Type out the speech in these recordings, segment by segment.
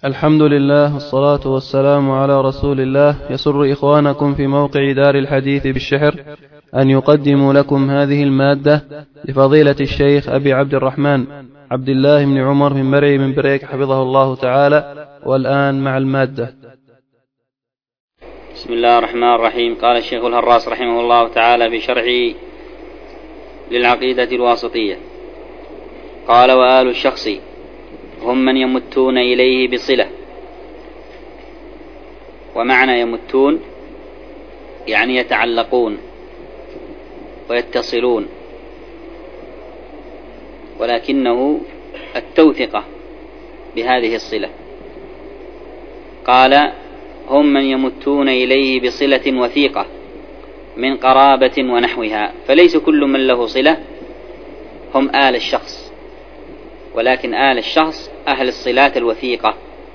الحمد لله والصلاة والسلام على رسول الله. يسر إخوانكم في موقع دار الحديث بالشحر أن يقدموا لكم هذه المادة لفضيلة الشيخ أبي عبد الرحمن عبد الله بن عمر بن مرعي من بريك حفظه الله تعالى. والآن مع المادة. بسم الله الرحمن الرحيم. قال الشيخ الهراس رحمه الله تعالى بشرحه للعقيدة الواسطية، قال: وآل الشخص هم من يمتون إليه بصلة. ومعنى يمتون يعني يتعلقون ويتصلون، ولكنه التوثقة بهذه الصلة. قال: هم من يمتون إليه بصلة وثيقة من قرابة ونحوها، فليس كل من له صلة هم آل الشخص، ولكن آل الشخص أهل الصلات الوثيقة،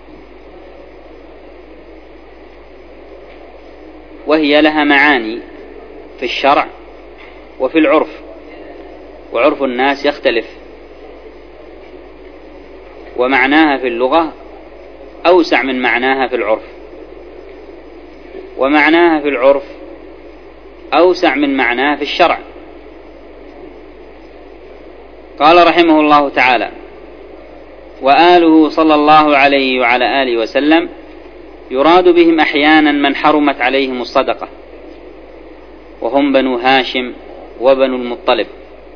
وهي لها معاني في الشرع وفي العرف، وعرف الناس يختلف، ومعناها في اللغة أوسع من معناها في العرف، ومعناها في العرف أوسع من معناها في الشرع. قال رحمه الله تعالى: وآله صلى الله عليه وعلى آله وسلم يراد بهم أحيانا من حرمت عليهم الصدقة، وهم بنو هاشم وبنو المطلب.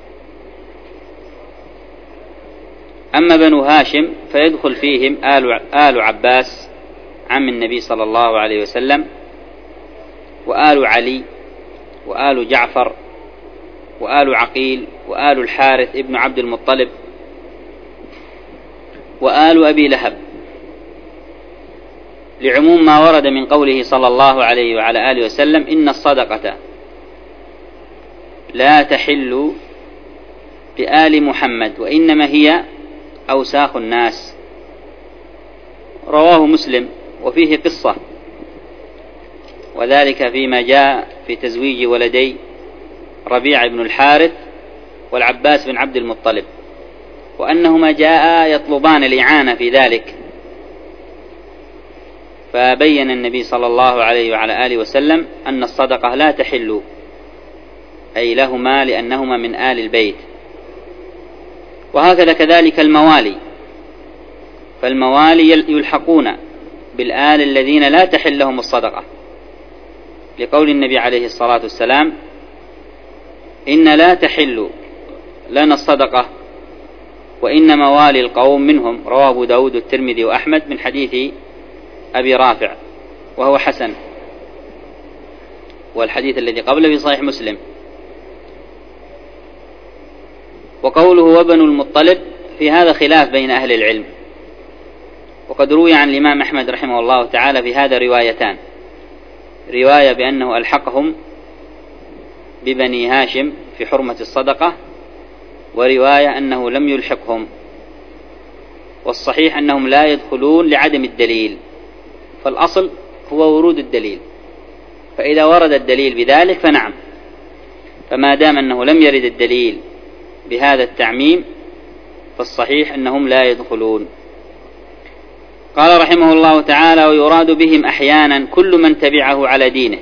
أما بنو هاشم فيدخل فيهم آل عباس عم النبي صلى الله عليه وسلم، وآل علي، وآل جعفر، وآل عقيل، وآل الحارث ابن عبد المطلب، وآل أبي لهب، لعموم ما ورد من قوله صلى الله عليه وعلى آله وسلم: إن الصدقة لا تحل بآل محمد وإنما هي أوساخ الناس. رواه مسلم، وفيه قصة، وذلك فيما جاء في تزويج ولدي ربيع بن الحارث والعباس بن عبد المطلب، وأنهما جاء يطلبان الإعانة في ذلك، فبين النبي صلى الله عليه وعلى آله وسلم أن الصدقة لا تحل أي لهما، لأنهما من آل البيت. وهكذا كذلك الموالي، فالموالي يلحقون بالآل الذين لا تحل لهم الصدقة، لقول النبي عليه الصلاة والسلام: إن لا تحل لنا الصدقة وإن موالي القوم منهم. رواه أبو داود والترمذي وأحمد من حديث أبي رافع، وهو حسن، والحديث الذي قبله في صحيح مسلم. وقوله وبنو المطلب في هذا خلاف بين أهل العلم، وقد روي عن الإمام أحمد رحمه الله تعالى في هذا روايتان: رواية بأنه ألحقهم ببني هاشم في حرمة الصدقة، ورواية أنه لم يلحقهم. والصحيح أنهم لا يدخلون لعدم الدليل، فالأصل هو ورود الدليل، فإذا ورد الدليل بذلك فنعم، فما دام أنه لم يرد الدليل بهذا التعميم فالصحيح أنهم لا يدخلون. قال رحمه الله تعالى: ويراد بهم أحيانا كل من تبعه على دينه.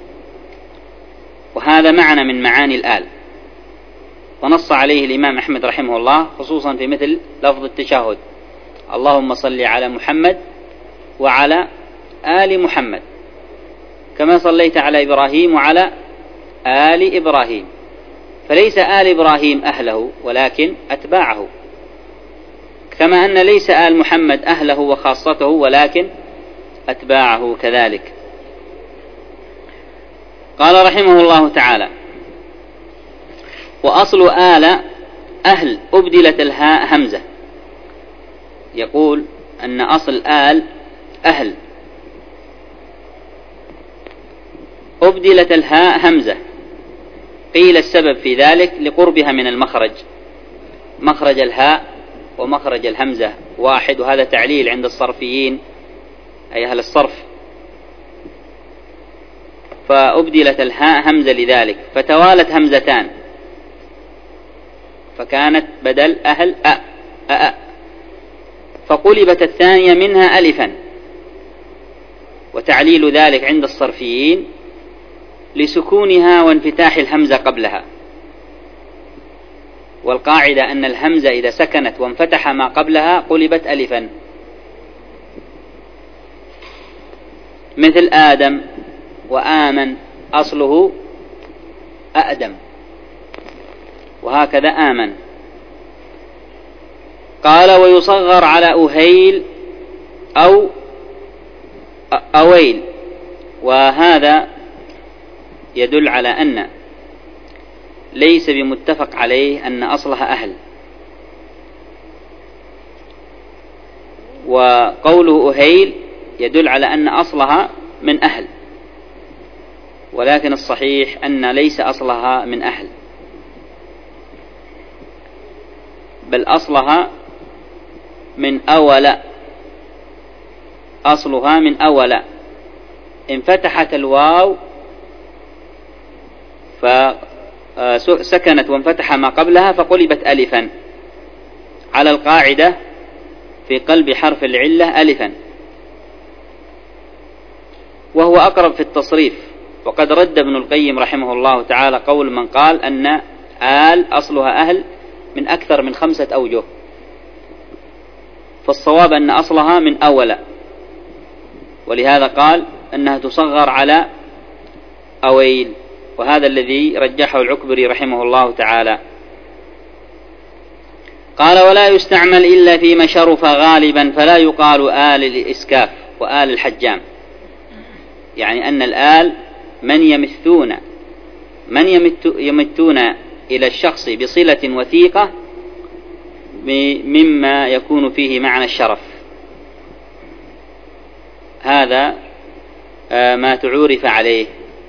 وهذا معنى من معاني الآل، ونص عليه الإمام أحمد رحمه الله، خصوصا في مثل لفظ التشهد: اللهم صل على محمد وعلى آل محمد كما صليت على إبراهيم وعلى آل إبراهيم. فليس آل إبراهيم أهله ولكن أتباعه، كما أن ليس آل محمد أهله وخاصته ولكن أتباعه كذلك. قال رحمه الله تعالى: وأصل آل أهل أبدلت الهاء همزة. يقول أن أصل آل أهل أبدلت الهاء همزة. قيل السبب في ذلك لقربها من المخرج، مخرج الهاء ومخرج الهمزة واحد، وهذا تعليل عند الصرفيين أي أهل الصرف، فأبدلت الهاء همزة لذلك، فتوالت همزتان فكانت بدل أهل أ. فقلبت الثانية منها ألفا، وتعليل ذلك عند الصرفيين لسكونها وانفتاح الهمزة قبلها، والقاعدة أن الهمزة إذا سكنت وانفتح ما قبلها قلبت ألفا، مثل آدم وآمن أصله أأدم، وهكذا آمن. قال ويصغر على أهيل أو أويل، وهذا يدل على أن ليس بمتفق عليه أن أصلها أهل، وقوله أهيل يدل على أن أصلها من أهل، ولكن الصحيح أن ليس أصلها من أهل، بل أصلها من أول، أصلها من أول، انفتحت الواو فسكنت وانفتح ما قبلها فقلبت ألفا، على القاعدة في قلب حرف العلة ألفا، وهو أقرب في التصريف. وقد رد ابن القيم رحمه الله تعالى قول من قال أن آل أصلها أهل من أكثر من 5 أوجه، فالصواب أن أصلها من أول، ولهذا قال أنها تصغر على أويل، وهذا الذي رجحه العكبري رحمه الله تعالى. قال ولا يستعمل إلا فيما شرف غالبا، فلا يقال آل الإسكاف وآل الحجام، يعني أن الآل من يمتون إلى الشخص بصلة وثيقة مما يكون فيه معنى الشرف، هذا ما تعورف عليه.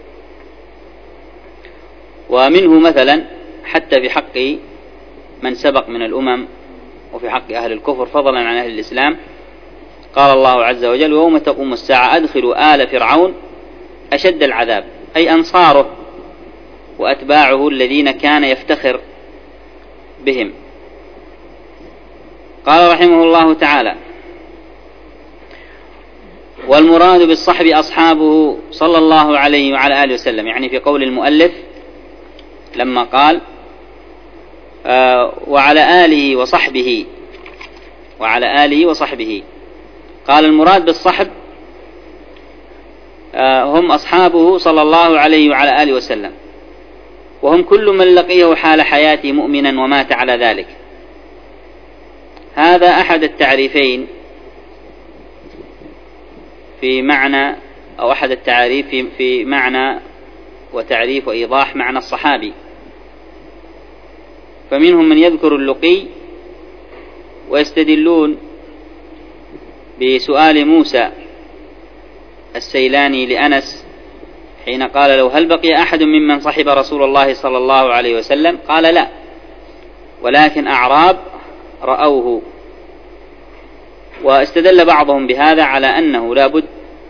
ومنه مثلا حتى في حق من سبق من الأمم وفي حق أهل الكفر فضلا عن أهل الإسلام، قال الله عز وجل ويوم تقوم الساعة أدخلوا آل فرعون أشد العذاب، أي أنصاره وأتباعه الذين كان يفتخر بهم. قال رحمه الله تعالى والمراد بالصحب أصحابه صلى الله عليه وعلى آله وسلم، يعني في قول المؤلف لما قال وعلى آله وصحبه، قال المراد بالصحب هم أصحابه صلى الله عليه وعلى آله وسلم، وهم كل من لقيه حال حياته مؤمنا ومات على ذلك. هذا أحد التعريفين في معنى، أو أحد التعريف في معنى وتعريف وإيضاح معنى الصحابي. فمنهم من يذكر اللقي ويستدلون بسؤال موسى السيلاني لأنس حين قال له هل بقي أحد ممن صحب رسول الله صلى الله عليه وسلم؟ قال لا، ولكن أعراب رأوه. واستدل بعضهم بهذا على أنه لابد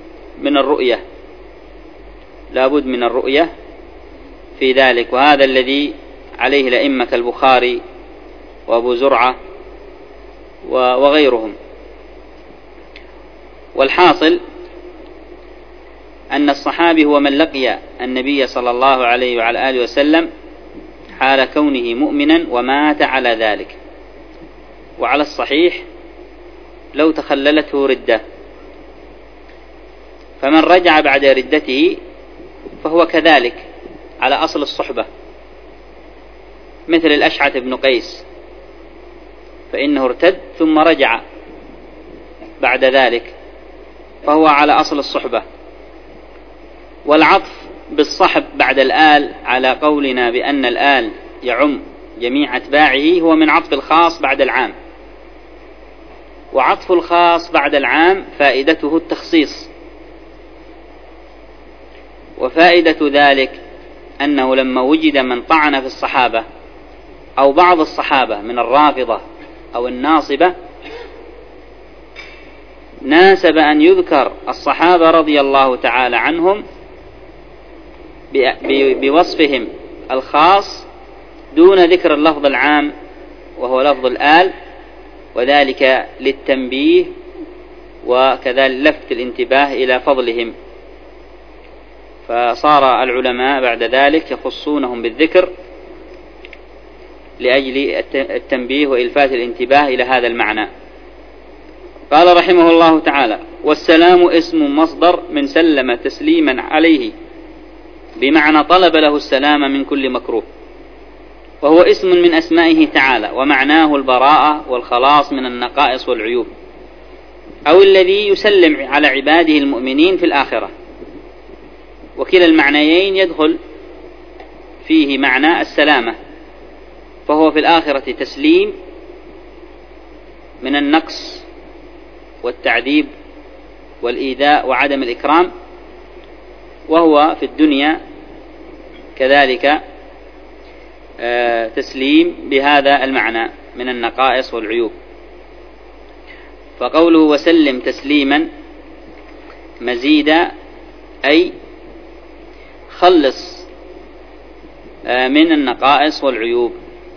من الرؤية في ذلك، وهذا الذي عليه الأئمة كالبخاري وأبو زرعة وغيرهم. والحاصل أن الصحابي هو من لقي النبي صلى الله عليه وعلى آله وسلم حال كونه مؤمنا ومات على ذلك. وعلى الصحيح لو تخللته ردة، فمن رجع بعد ردته فهو كذلك على أصل الصحبة، مثل الأشعث بن قيس فإنه ارتد ثم رجع بعد ذلك فهو على أصل الصحبة. والعطف بالصحب بعد الآل على قولنا بأن الآل يعم جميع أتباعه هو من عطف الخاص بعد العام، وعطف الخاص بعد العام فائدته التخصيص، وفائدة ذلك أنه لما وجد من طعن في الصحابة أو بعض الصحابة من الرافضة أو الناصبة ناسب أن يذكر الصحابة رضي الله تعالى عنهم بوصفهم الخاص دون ذكر اللفظ العام وهو لفظ الآل، وذلك للتنبيه وكذلك لفت الانتباه إلى فضلهم. فصار العلماء بعد ذلك يخصونهم بالذكر لأجل التنبيه وإلفات الانتباه إلى هذا المعنى. قال رحمه الله تعالى: والسلام اسم مصدر من سلم تسليما عليه، بمعنى طلب له السلام من كل مكروه، وهو اسم من أسمائه تعالى، ومعناه البراءة والخلاص من النقائص والعيوب، أو الذي يسلم على عباده المؤمنين في الآخرة. وكلا المعنيين يدخل فيه معنى السلامة، فهو في الآخرة تسليم من النقص والتعذيب والإيذاء وعدم الإكرام، وهو في الدنيا كذلك تسليم بهذا المعنى من النقائص والعيوب. فقوله وسلم تسليما مزيدا، أي خلص من النقائص والعيوب.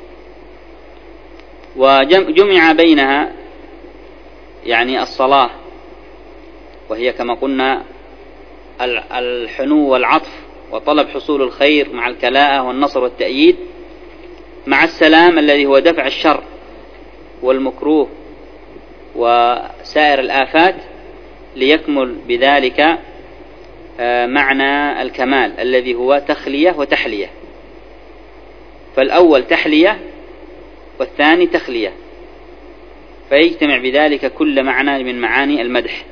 وجمع بينها يعني الصلاة، وهي كما قلنا الحنو والعطف وطلب حصول الخير مع الكلاءة والنصر والتأييد، مع السلام الذي هو دفع الشر والمكروه وسائر الآفات، ليكمل بذلك معنى الكمال الذي هو تخلية وتحلية. فالأول تحلية والثاني تخلية، فيجتمع بذلك كل معنى من معاني المدح.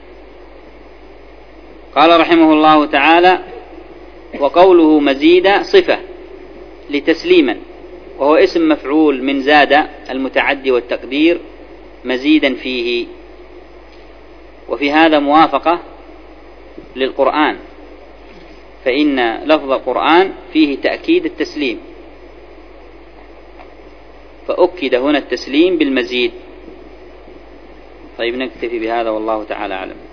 قال رحمه الله تعالى: وقوله مزيدا صفة لتسليما، وهو اسم مفعول من زاد المتعدي والتقدير مزيدا فيه. وفي هذا موافقة للقرآن، فإن لفظ القرآن فيه تأكيد التسليم، فأكد هنا التسليم بالمزيد. طيب نكتفي بهذا والله تعالى أعلم.